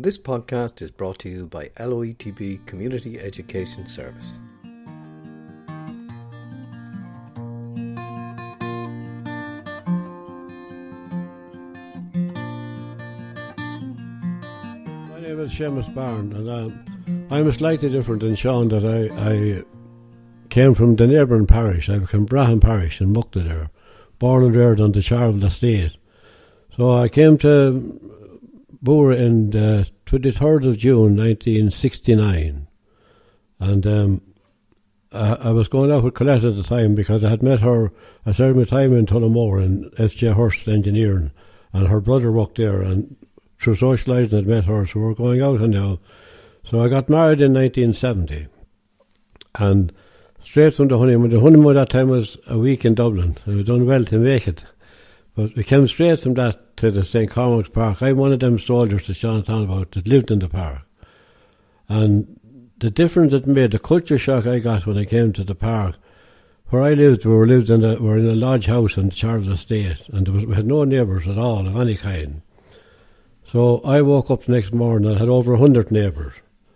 This podcast is brought to you by LOETB Community Education Service. My name is Seamus Byrne, and I'm slightly different than Sean, that I came from the neighbouring parish. I from Braham Parish in Muckta there, born and reared on the Charleville estate. So I came to Bura in the 23rd of June 1969, and I was going out with Colette at the time because I had met her. I served my time in Tullamore in S.J. Hurst Engineering, and her brother worked there, and through socialising I'd met her, so we were going out anyhow. So I got married in 1970, and straight from the honeymoon that time was a week in Dublin, and we done well to make it. But we came straight from that to the St. Cormac's Park. I'm one of them soldiers that Sean's talking about that lived in the park. And the difference it made, the culture shock I got when I came to the park, where I lived, we were in a lodge house in Charleville Estate, and we had no neighbours at all of any kind. So I woke up the next morning and I had over 100 neighbours.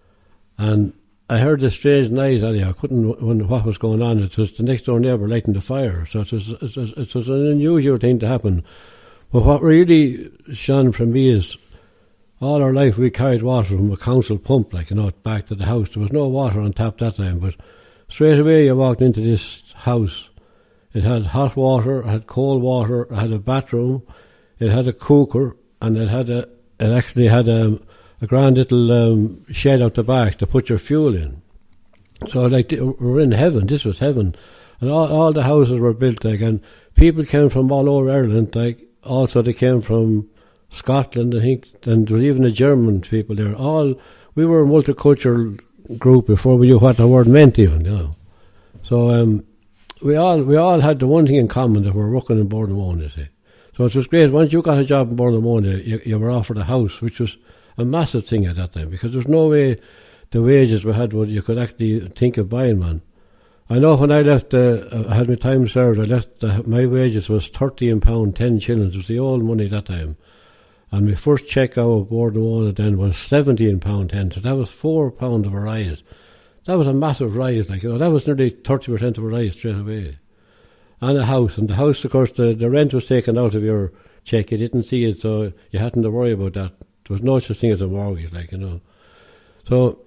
And I heard this strange noise, I couldn't wonder what was going on. It was the next door neighbour lighting the fire, so it was an unusual thing to happen. But what really shone from me is, all our life we carried water from a council pump, back to the house. There was no water on tap that time, but straight away you walked into this house. It had hot water, it had cold water, it had a bathroom, it had a cooker, and it actually had a grand little shed out the back to put your fuel in. So we're in heaven. This was heaven. And all the houses were built and people came from all over Ireland, also they came from Scotland, I think, and there was even the German people there. We were a multicultural group before we knew what the word meant even, So we all had the one thing in common, that we were working in Bournemouth, you see. So it was great. Once you got a job in Bournemouth, you were offered a house, which was a massive thing at that time, because there's no way the wages we had you could actually think of buying one. I know when I left, I had my time served, my wages was £13.10 shillings. It was the old money that time. And my first cheque out of Bournemouth then was £17.10, so that was £4 of a rise. That was a massive rise, that was nearly 30% of a rise straight away. And the house, of course, the rent was taken out of your cheque. You didn't see it, so you hadn't to worry about that. There was no such thing as a mortgage, So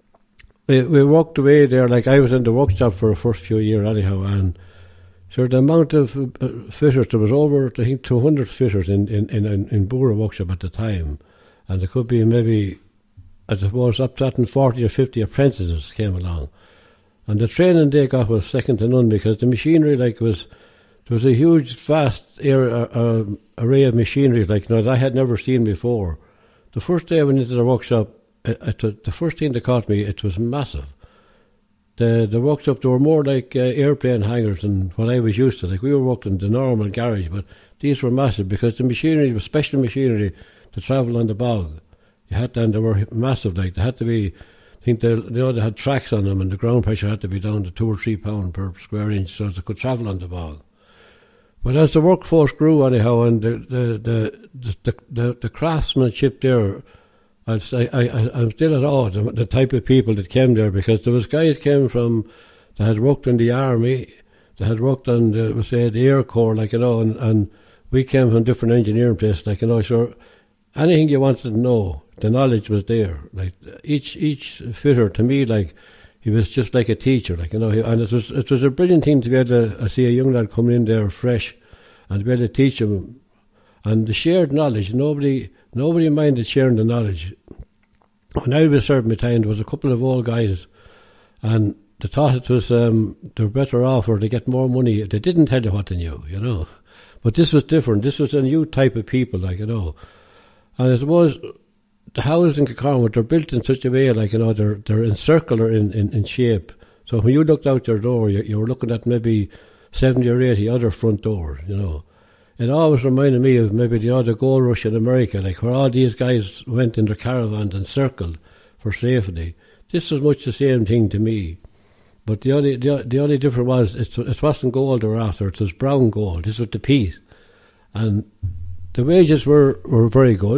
we walked away there, I was in the workshop for the first few years anyhow, and so the amount of fitters, there was over, I think, 200 fitters in Bura workshop at the time, and there could be maybe, I suppose, up to 40 or 50 apprentices came along. And the training they got was second to none, because the machinery, there was a huge, vast array of machinery, that I had never seen before. The first day I went into the workshop, the first thing that caught me, it was massive. The workshop, they were more like airplane hangars than what I was used to. We were working in the normal garage, but these were massive, because the machinery was special machinery to travel on the bog. And they were massive, they had to be, I think they had tracks on them, and the ground pressure had to be down to 2 or 3 pounds per square inch, so they could travel on the bog. But as the workforce grew anyhow, and the craftsmanship there, I'm still at awe the type of people that came there, because there was guys came from that had worked in the army, that had worked on the Air Corps, and we came from different engineering places, so anything you wanted to know, the knowledge was there. Each fitter, to me, he was just like a teacher, and it was a brilliant thing to be able to see a young lad coming in there fresh, and to be able to teach him, and the shared knowledge. Nobody minded sharing the knowledge. When I was serving my time, there was a couple of old guys, and they thought it was they were better off, or they get more money. They didn't tell you what they knew, But this was different. This was a new type of people, And I suppose the houses in Kilcormac, they're built in such a way, they're in circular in shape. So when you looked out your door, you were looking at maybe 70 or 80 other front doors, It always reminded me of maybe the gold rush in America, where all these guys went in their caravans and circled for safety. This was much the same thing to me. But the only difference was it wasn't gold they were after, it was brown gold. This was the peat. And the wages were very good.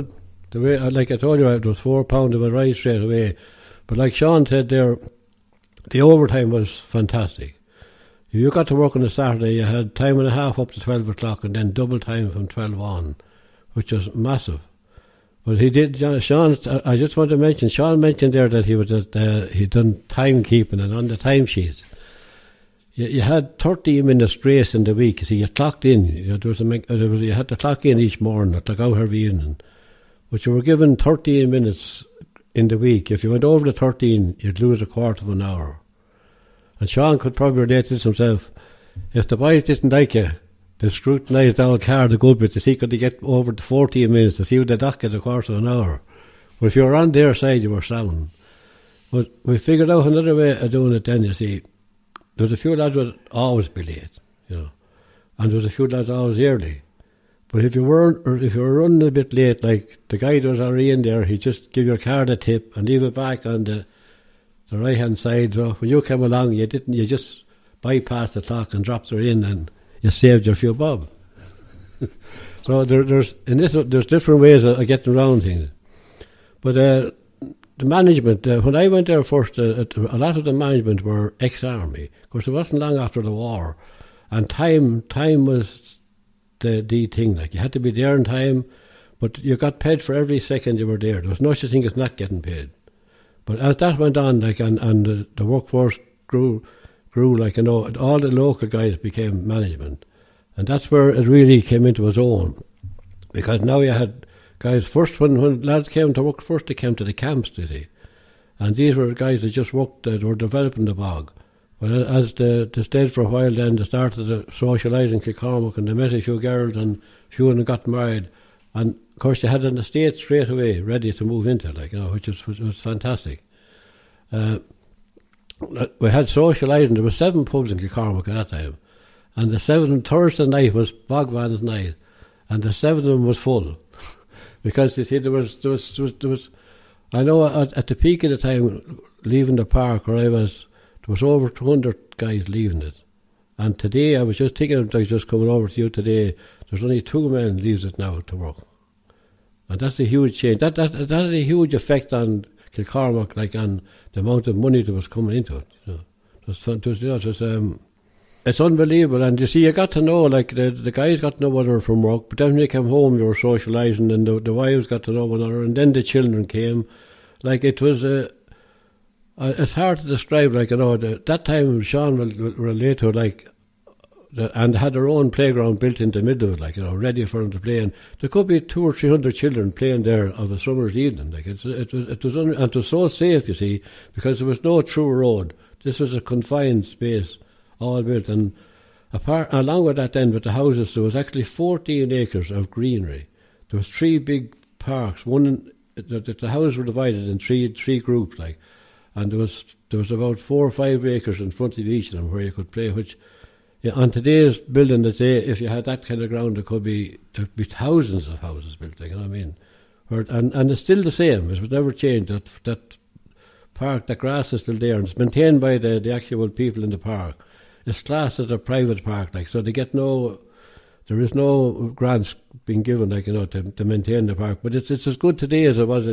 The way, like I told you, it was 4 pounds of a rise straight away. But like Sean said there, the overtime was fantastic. If you got to work on a Saturday, you had time and a half up to 12 o'clock and then double time from 12 on, which was massive. But he did, Sean, I just want to mention, Sean mentioned there that he'd done timekeeping, and on the timesheets, you had 30 minutes grace in the week. So you clocked in. You had to clock in each morning or clock out every evening. But you were given 13 minutes in the week. If you went over the 13, you'd lose a quarter of an hour. And Sean could probably relate to this himself. If the boys didn't like you, they scrutinised the old card a good bit to see could they get over the 14 minutes to see would they dock at a quarter of an hour. But if you were on their side, you were sound. But we figured out another way of doing it then, you see. There was a few lads would always be late, and there was a few lads always early. But if you were running a bit late, like the guy that was already in there, he'd just give your card a tip and leave it back on the right hand side. So when you came along, you just bypassed the clock and dropped her in, and you saved your few bob. So there's different ways of getting around things. But the management, when I went there first, a lot of the management were ex-army. Of course, it wasn't long after the war, and time was the thing. Like, you had to be there in time, but you got paid for every second you were there. There was no such thing as not getting paid. But as that went on, like, and the workforce grew, like, all the local guys became management, and that's where it really came into its own, because now you had guys, first when lads came to work, first they came to the camps, did they? And these were guys that just worked, that were developing the bog. But as they stayed for a while, then they started to socialise in Kilcormac, and they met a few girls, and a few of them got married. And of course, you had an estate straight away, ready to move into, like, which was fantastic. We had socialising. There were 7 pubs in Kilcormac at that time, and the 7th Thursday night was Bogman's night, and the 7th of them was full. Because you see, there was. I know at the peak of the time, leaving the park where I was, there was over 200 guys leaving it. And today, I was just thinking of just coming over to you today. There's only 2 men leaves it now to work, and that's a huge change. That had a huge effect on Kilcormac, like on the amount of money that was coming into it. It's unbelievable, and you see, you got to know, like, the guys got to know one another from work, but then when they came home, they were socialising, and the wives got to know one another, and then the children came. Like, it was, it's hard to describe, like, that time Sean will relate to, like, and had their own playground built in the middle of it, like, ready for them to play, and there could be 200 or 300 children playing there of a summer's evening. Like, and it was so safe, you see, because there was no true road. This was a confined space, all built, and along with that, then with the houses, there was actually 14 acres of greenery. There was 3 big parks. The houses were divided in three groups, like, and there was about 4 or 5 acres in front of each of them where you could play. Which, on today's building, if you had that kind of ground, there'd be thousands of houses built. Like, you know what I mean? And it's still the same. It was never changed. That park, that grass is still there, and it's maintained by the actual people in the park. It's classed as a private park, like, so there is no grants being given, like, to maintain the park. But it's as good today as it was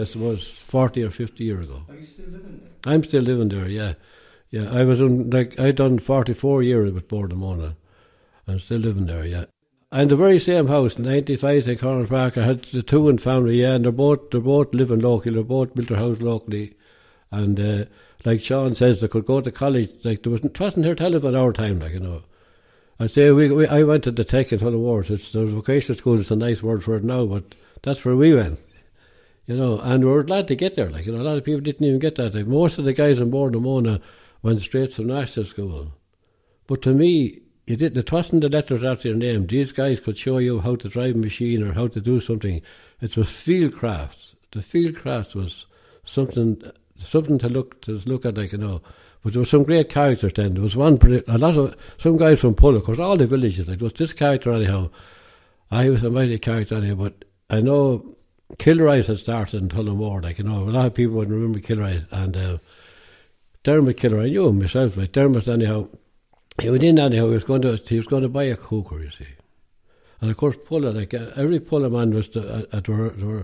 40 or 50 years ago. Are you still living there? I'm still living there, yeah. Yeah, I'd done 44 years with Bordemona. I'm still living there, yeah. And the very same house, 95 St. Connor's Park, I had the 2 in family, yeah, and they're both living locally, they both built their house locally. And like Sean says, they could go to college. Like, it wasn't here telephone our time, like, I'd say I went to the Tech in Tullamore. There was vocational school. It's a nice word for it now, but that's where we went, and we were glad to get there. Like, a lot of people didn't even get that. Like, most of the guys on board Mona went straight from national school. But to me, it wasn't the letters after your name. These guys could show you how to drive a machine or how to do something. It was field crafts. The field crafts was something to look at, like, But there were some great characters then. There was some guys from Pull, of course, all the villages. Like, there was this character anyhow. I was a mighty character anyhow, but I know Kilroy had started in Tullamore. Like, a lot of people would remember Kilroy, and Dermot Kilroy, I knew him myself. Like, Dermot anyhow, he went in anyhow. He was going to buy a cooker, you see. And of course, Pulla, like, every Pulla man was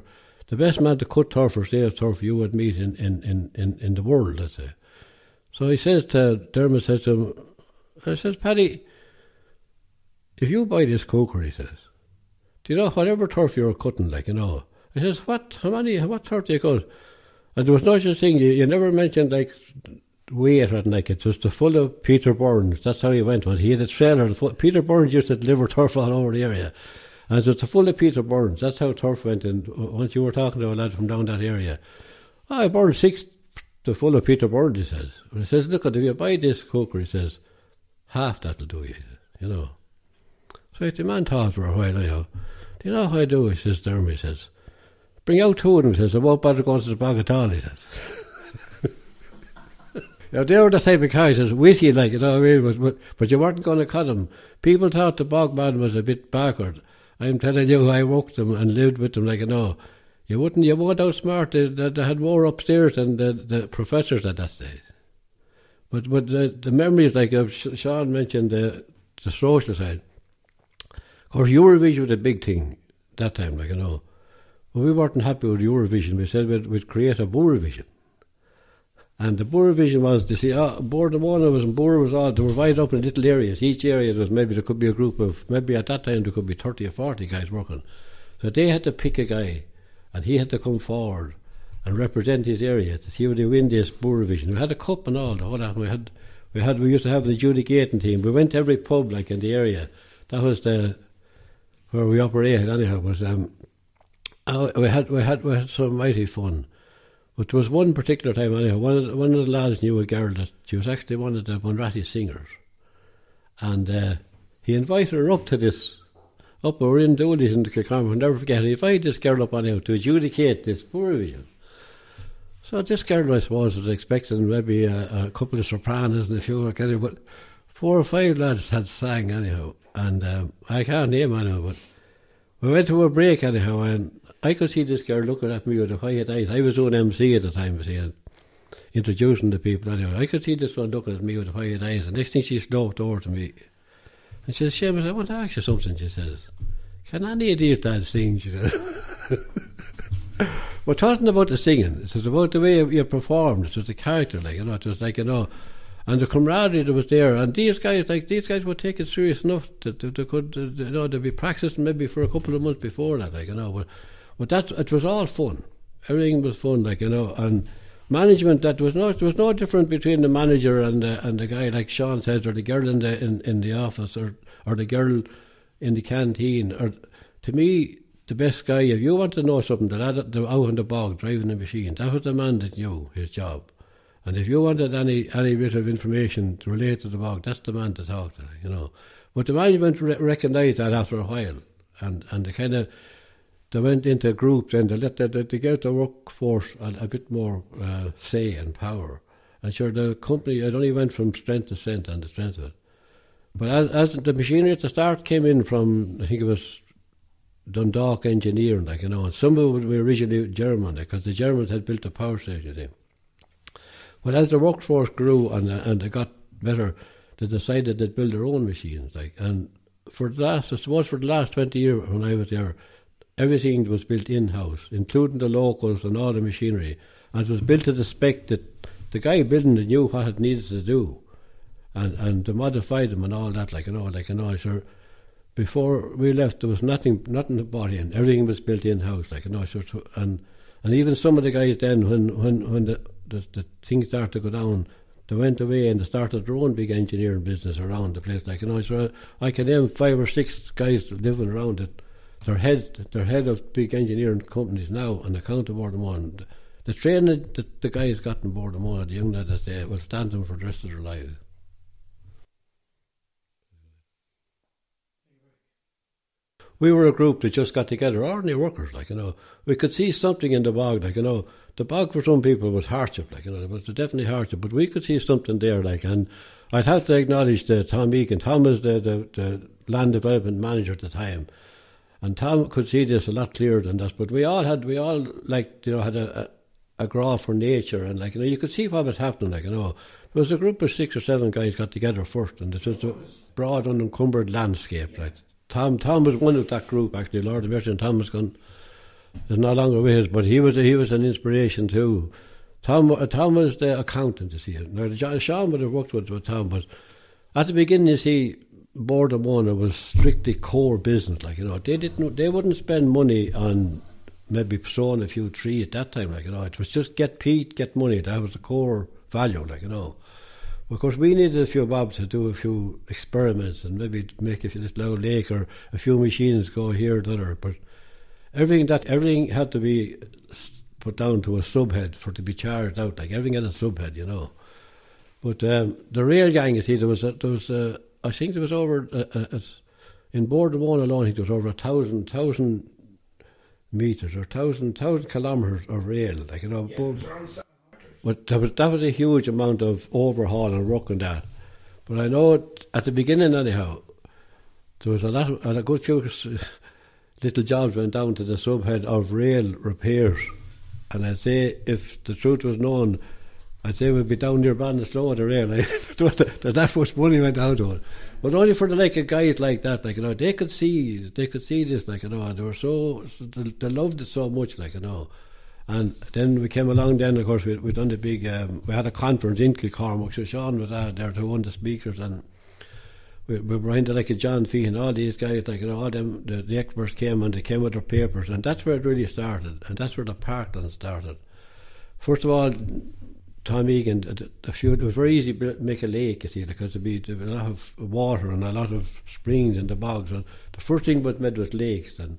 the best man to cut turf or save turf you would meet in the world, let's say. So he says to Dermot, says to him, I says, Paddy, if you buy this cooker, he says, do you know whatever turf you're cutting, like, you know? I says, what turf do you cut? And there was no such thing. You never mentioned like weight or anything like it. It was the full of Peter Burns. That's how he went. When he had a trailer, Peter Burns used to deliver turf all over the area. And so it's full of Peter Burns. That's how turf went. And once you were talking to a lad from down that area, I burned 6 to full of Peter Burns, he says. And he says, look, if you buy this cooker, he says, half that'll do you know. So the man thought for a while, anyhow. Do you know what I do? He says, Dermy, he says, bring out 2 of them, he says, I won't bother going to the bog at all, he says. Now, they were the type of guys, as witty, like, you know what I mean, but you weren't going to cut them. People thought the bogman was a bit backward. I'm telling you, I worked them and lived with them, like, you know. You won't outsmart they had more upstairs than the professors at that stage. But the memories, like Sean mentioned, the social side. Of course, Eurovision was a big thing that time, like, you know. But we weren't happy with Eurovision. We said we'd create a Boeravision. And the Boeravision was, to see, Boer the one was, and Boer was all, they were divided up in little areas. Each area was maybe, there could be a group of, maybe at that time there could be 30 or 40 guys working. So they had to pick a guy, and he had to come forward and represent his area to see would he win this Boeravision. We had a cup and all that. We used to have the adjudicating team. We went to every pub, like, in the area. That was where we operated anyhow. Was we had some mighty fun. But there was one particular time, anyhow, one of the lads knew a girl that she was actually one of the Bunratty singers. And he invited her up to this, we were in Dooley's in the Kilcormac, I'll never forget, he invited this girl up anyhow to adjudicate this Boeravision. So this girl, I suppose, was expecting maybe a couple of sopranos and a few, but 4 or 5 lads had sang anyhow. And I can't name anyhow, but we went to a break anyhow, and I could see this girl looking at me with the quiet eyes. I was doing MC at the time, and introducing the people anyway. I could see this one looking at me with the quiet eyes, and next thing she sloped over to me. And she says, Seamus, I want to ask you something, she says. Can any of these lads sing, she says. But it wasn't about the singing, it was about the way you performed. It was the character, like, you know, it was like, you know, and the camaraderie that was there. And these guys would take it serious enough that they could, you know, they'd be practicing maybe for a couple of months before that, like, you know. But it was all fun. Everything was fun, like, you know. And management, there was no difference between the manager and the guy, like Sean says, or the girl in the office, or the girl in the canteen. Or to me, the best guy, if you want to know something, the lad out in the bog driving the machine, that was the man that knew his job. And if you wanted any bit of information to relate to the bog, that's the man to talk to, you know. But the management recognised that after a while, and they went into groups, and they gave the workforce a bit more say and power. And sure, the company, it only went from strength to strength and the strength of it. But as the machinery at the start came in from, I think it was Dundalk Engineering, like, you know, and some of it were originally German, because the Germans had built a power station there. But as the workforce grew and they got better, they decided they'd build their own machines, like. And for the last 20 years when I was there, everything was built in-house, including the locals and all the machinery. And it was built to the spec that the guy building it knew what it needed to do, and to modify them and all that, like, you know, sure. Before we left, there was nothing bought in. Everything was built in-house, like, you know. So, and even some of the guys then, when the things started to go down, they went away and they started their own big engineering business around the place, like, you know. So I can name 5 or 6 guys living around it. They're head of big engineering companies now, and account of Boardamone. The training that the guys got on Boardamone, the young lads, they will stand them for the rest of their lives. We were a group that just got together, ordinary workers, like, you know. We could see something in the bog, like, you know. The bog for some people was hardship, like, you know. It was definitely hardship, but we could see something there, like. And I'd have to acknowledge Tom Egan. Tom was the land development manager at the time, and Tom could see this a lot clearer than that. But we all like, you know, had a graw for nature, and, like, you know, you could see what was happening, like, you know. There was a group of 6 or 7 guys got together first, and it was a broad, unencumbered landscape, like. Tom was one of that group, actually. Lord of Mercy and Tom was gone is no longer with us, but he was an inspiration too. Tom was the accountant, you see. Now, Sean would have worked with Tom, but at the beginning, you see, Boredom One, it was strictly core business, like, you know. They wouldn't spend money on maybe sowing a few trees at that time, like, you know. It was just get peat, get money. That was the core value, like, you know. Of course, we needed a few bobs to do a few experiments and maybe make a little lake or a few machines go here or there. But everything had to be put down to a subhead for it to be charged out. Like everything had a subhead, you know. But the rail gang, you see, there was I think there was over in Boredom One alone. I think there was over 1,000 meters or 1,000 kilometres of rail, like, you know. Yeah, but that was a huge amount of overhaul and work on that. But I know at the beginning, anyhow, there was a good few little jobs went down to the subhead of rail repairs. And I'd say, if the truth was known, I'd say we'd be down near Ballinasloe at the rail. That much money went out of it. But only for the like of guys like that, like, you know, they could see this, like, you know, and they loved it so much, like, you know. And then we came along. Then, of course, we done the big. We had a conference in Kilcormac. So Sean was there to one of the speakers, and we were behind like a John Fee and all these guys, like, you know, all them the experts came and they came with their papers, and that's where it really started, and that's where the parkland started. First of all, Tom Egan, it was very easy to make a lake, you see, because there'd be a lot of water and a lot of springs in the bogs. And the first thing was made was lakes, and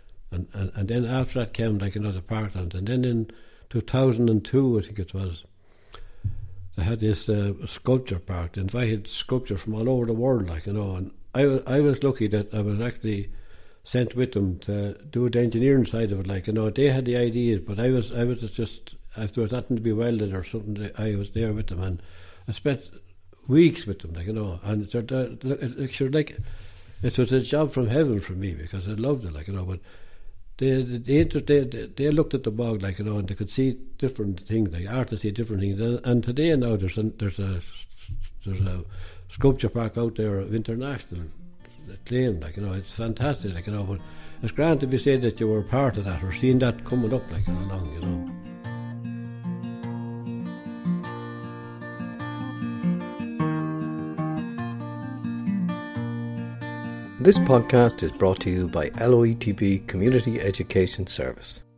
then after that came, like, another parkland. And then in 2002, I think it was, they had this sculpture park. They invited sculptors from all over the world, like, you know. And I was lucky that I was actually sent with them to do the engineering side of it, like, you know. They had the ideas, but I was just, if there was nothing to be welded or something, I was there with them, and I spent weeks with them, like, you know. And it was a job from heaven for me, because I loved it, like, you know. But they looked at the bog, like, you know, and they could see different things, like artists see different things. And today now there's a sculpture park out there of international acclaim, like, you know. It's fantastic, like, you know. But it's grand to be said that you were part of that or seeing that coming up, like, along, you know. This podcast is brought to you by LOETB Community Education Service.